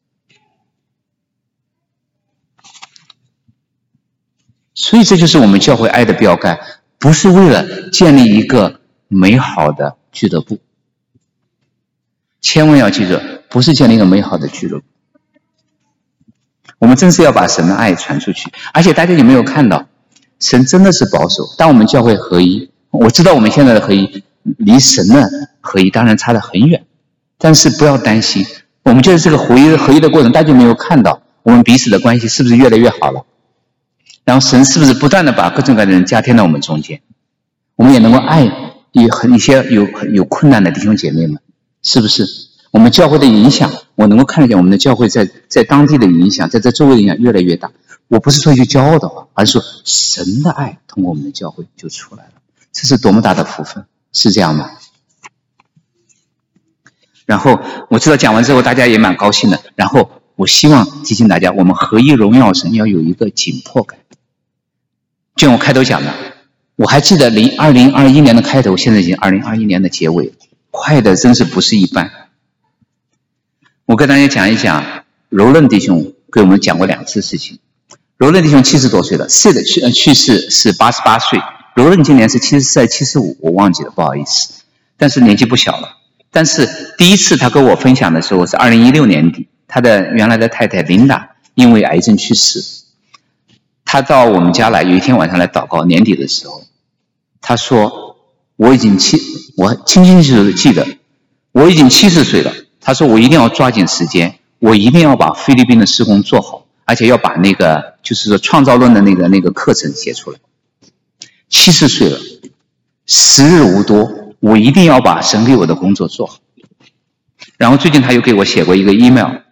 所以这就是我们教会爱的标杆，不是为了建立一个美好的俱乐部。千万要记住，不是建立一个美好的俱乐部。我们真是要把神的爱传出去。而且大家有没有看到，神真的是保守。当我们教会合一，我知道我们现在的合一离神的合一当然差得很远，但是不要担心，我们就是这个合一合一的过程，大家有没有看到我们彼此的关系是不是越来越好了？然后神是不是不断的把各种各样的人加添到我们中间，我们也能够爱有很一些有有困难的弟兄姐妹们，是不是？我们教会的影响，我能够看得见我们的教会在在当地的影响，在这周围的影响越来越大。我不是说一句骄傲的话，而是说神的爱通过我们的教会就出来了，这是多么大的福分，是这样吗？然后我知道讲完之后大家也蛮高兴的，然后我希望提醒大家，我们合一荣耀神要有一个紧迫感。就像我开头讲的，我还记得二零二一年的开头，现在已经二零二一年的结尾，快的真是不是一般。我跟大家讲一讲，柔韧弟兄给我们讲过两次事情。柔韧弟兄七十多岁了，是的，去去世是八十八岁，柔韧今年是七十四还是七十五，我忘记了，不好意思，但是年纪不小了。但是第一次他跟我分享的时候是二零一六年底，他的原来的太太琳达因为癌症去世。他到我们家来，有一天晚上来祷告，年底的时候，他说我已经七，我清清楚楚的记得，我已经七十岁了。他说我一定要抓紧时间，我一定要把菲律宾的事工做好，而且要把那个就是说创造论的那个那个课程写出来。七十岁了，时日无多，我一定要把神给我的工作做好。然后最近他又给我写过一个 email，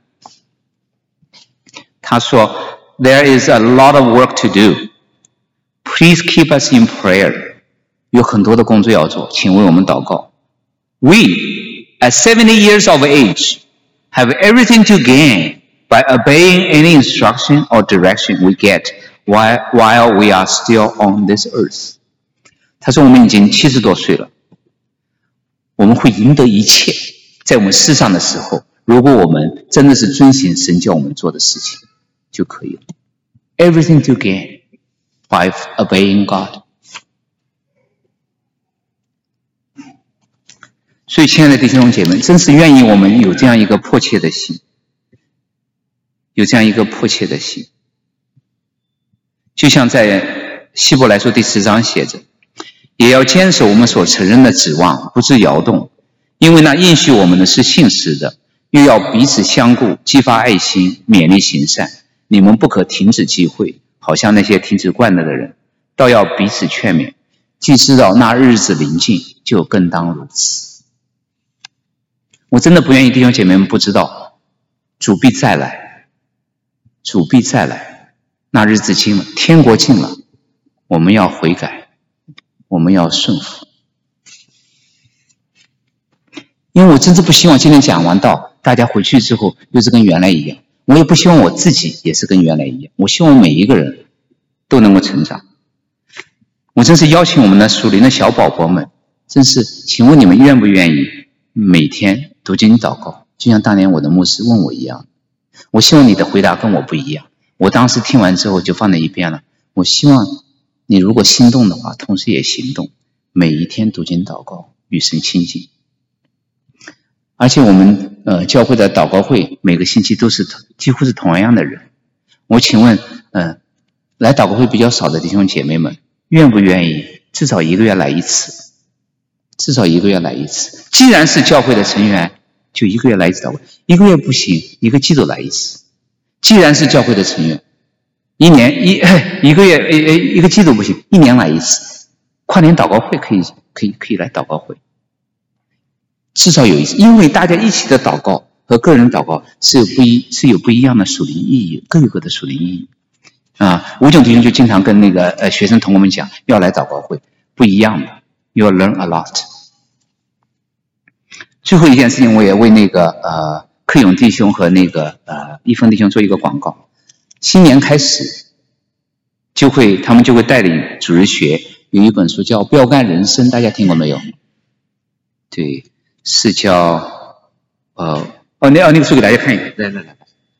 他说 There is a lot of work to do. Please keep us in prayer. 有很多的工作要做，请为我们祷告。We, at seventy years of age, have everything to gain by obeying any instruction or direction we get while, while we are still on this earth. 他说我们已经七十多岁了，我们会赢得一切， 在我们世上的时候，如果我们真的是遵循神叫我们做的事情就可以了。 Everything to gain by obeying God。 所以亲爱的弟兄姐妹，真是愿意我们有这样一个迫切的心，有这样一个迫切的心。就像在希伯来书第十章写着，也要坚守我们所承认的指望，不致摇动，因为那应许我们的是信实的，又要彼此相顾，激发爱心，勉励行善。你们不可停止聚会，好像那些停止惯了的人，倒要彼此劝勉，既知道那日子临近，就更当如此。我真的不愿意弟兄姐妹们不知道，主必再来，主必再来，那日子近了，天国近了，我们要悔改，我们要顺服。因为我真的不希望今天讲完道，大家回去之后又是跟原来一样，我也不希望我自己也是跟原来一样，我希望每一个人都能够成长。我真是邀请我们的属灵的小宝宝们，真是请问你们愿不愿意每天读经祷告，就像当年我的牧师问我一样。我希望你的回答跟我不一样，我当时听完之后就放在一边了。我希望你如果心动的话，同时也行动，每一天读经祷告，与神亲近。而且我们呃教会的祷告会每个星期都是几乎是同样的人。我请问呃来祷告会比较少的弟兄姐妹们，愿不愿意至少一个月来一次？至少一个月来一次。既然是教会的成员，就一个月来一次祷告，一个月不行，一个季度来一次。既然是教会的成员，一年一一个月一一个季度不行，一年来一次。跨年祷告会可以可以可以来祷告会，至少有一次，因为大家一起的祷告和个人祷告是有不一是有不一样的属灵意义，各有各的属灵意义。啊，吴炯弟兄就经常跟那个呃学生同学们讲，要来祷告会，不一样的 ，you will learn a lot。最后一件事情，我也为那个呃克勇弟兄和那个呃一峰弟兄做一个广告。新年开始，就会他们就会带领主日学，有一本书叫《标杆人生》，大家听过没有？对，是叫呃哦那哦那个书给大家看一下，来来来。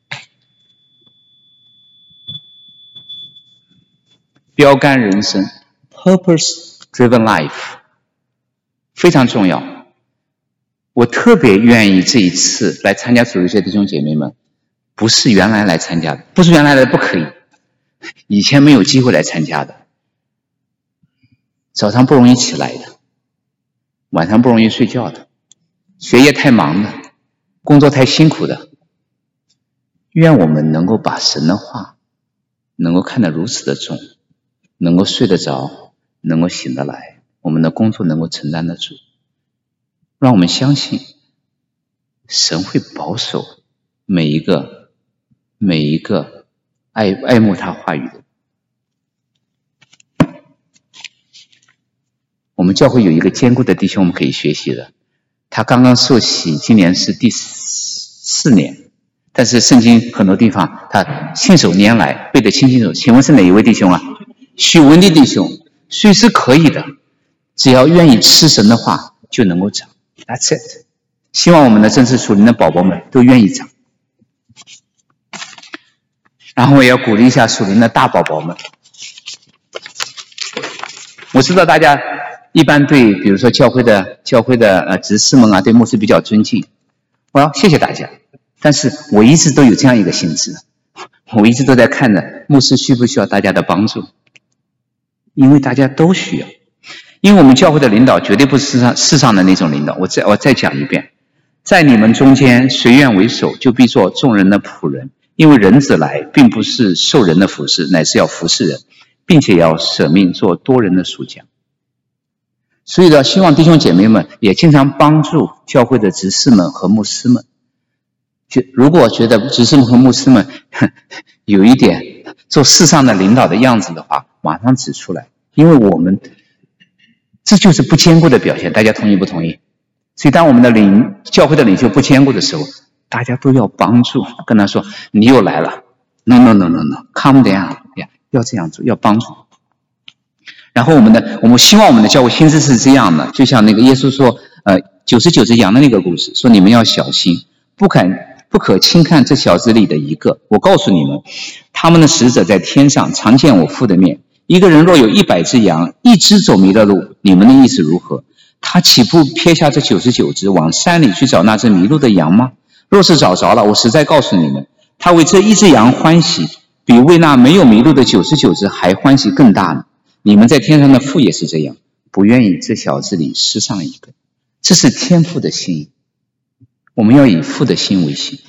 标杆人生 Purpose Driven Life 非常重要。我特别愿意这一次来参加主日学弟兄姐妹们，不是原来来参加的，不是原来的不可以，以前没有机会来参加的，早上不容易起来的，晚上不容易睡觉的，学业太忙的，工作太辛苦的，愿我们能够把神的话能够看得如此的重，能够睡得着，能够醒得来，我们的工作能够承担得住，让我们相信神会保守每一个每一个爱爱慕他话语的。我们教会有一个坚固的弟兄我们可以学习的，他刚刚受洗，今年是第四年，但是圣经很多地方他信手拈来，背得清清楚。请问是哪一位弟兄啊？许文的弟兄，所以是可以的，只要愿意吃神的话就能够长。That's it。 希望我们的真实属灵的宝宝们都愿意长。然后我也要鼓励一下属灵的大宝宝们。我知道大家一般对比如说教会的教会的呃执事们啊，对牧师比较尊敬，我要谢谢大家。但是我一直都有这样一个心智，我一直都在看着牧师需不需要大家的帮助，因为大家都需要。因为我们教会的领导绝对不是世上世上的那种领导。我再我再讲一遍，在你们中间谁愿为首，就必做众人的仆人。因为人子来并不是受人的服侍，乃是要服侍人，并且要舍命做多人的属将。所以呢，希望弟兄姐妹们也经常帮助教会的执事们和牧师们。就如果觉得执事们和牧师们有一点做世上的领导的样子的话，马上指出来，因为我们这就是不坚固的表现，大家同意不同意？所以当我们的领教会的领袖不坚固的时候，大家都要帮助，跟他说你又来了 no no no no no calm down， 要这样做，要帮助。然后我们的我们希望我们的教会心智是这样的，就像那个耶稣说呃九十九只羊的那个故事，说你们要小心，不肯不可轻看这小子里的一个。我告诉你们，他们的使者在天上常见我父的面。一个人若有一百只羊，一只走迷了路，你们的意思如何？他岂不撇下这九十九只，往山里去找那只迷路的羊吗？若是找着了，我实在告诉你们，他为这一只羊欢喜，比为那没有迷路的九十九只还欢喜更大呢。你们在天上的父也是这样，不愿意这小子里失上一个。这是天父的心意，我们要以父的心为心。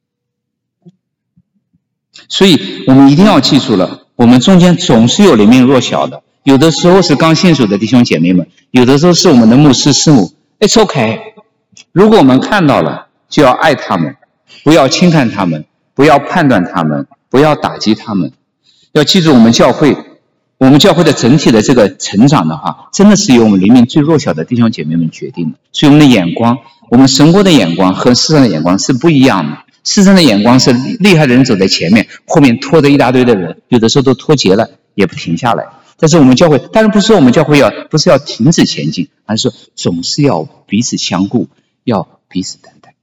所以我们一定要记住了，我们中间总是有灵命弱小的，有的时候是刚信主的弟兄姐妹们，有的时候是我们的牧师师母。 It's OK， 如果我们看到了，就要爱他们，不要轻看他们，不要判断他们，不要打击他们。要记住，我们教会我们教会的整体的这个成长的话，真的是由我们灵命最弱小的弟兄姐妹们决定的。所以我们的眼光，我们神国的眼光和世上的眼光是不一样的。世上的眼光是厉害的人走在前面，后面拖着一大堆的人，有的时候都脱节了，也不停下来。但是我们教会，当然不是说我们教会要不是要停止前进，而是说总是要彼此相顾，要彼此担待，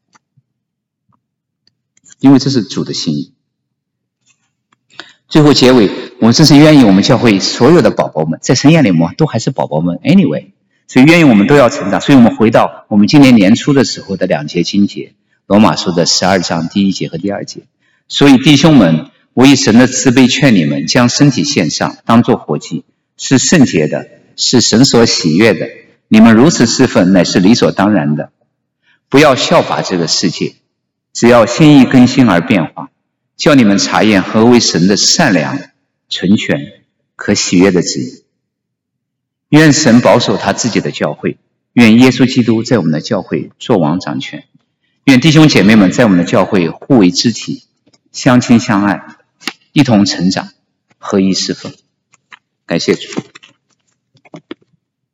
因为这是主的心意。最后结尾，我们真是愿意我们教会所有的宝宝们，在神眼里我们都还是宝宝们 anyway， 所以愿意我们都要成长。所以我们回到我们今年年初的时候的两节经节，罗马书的十二章第一节和第二节。所以弟兄们，我以神的慈悲劝你们，将身体献上，当作活祭，是圣洁的，是神所喜悦的。你们如此侍奉，乃是理所当然的。不要效法这个世界，只要心意更新而变化，叫你们查验何为神的善良、纯全、可喜悦的旨意。愿神保守他自己的教会，愿耶稣基督在我们的教会作王掌权，愿弟兄姐妹们在我们的教会互为肢体，相亲相爱，一同成长，合一侍奉。感谢主。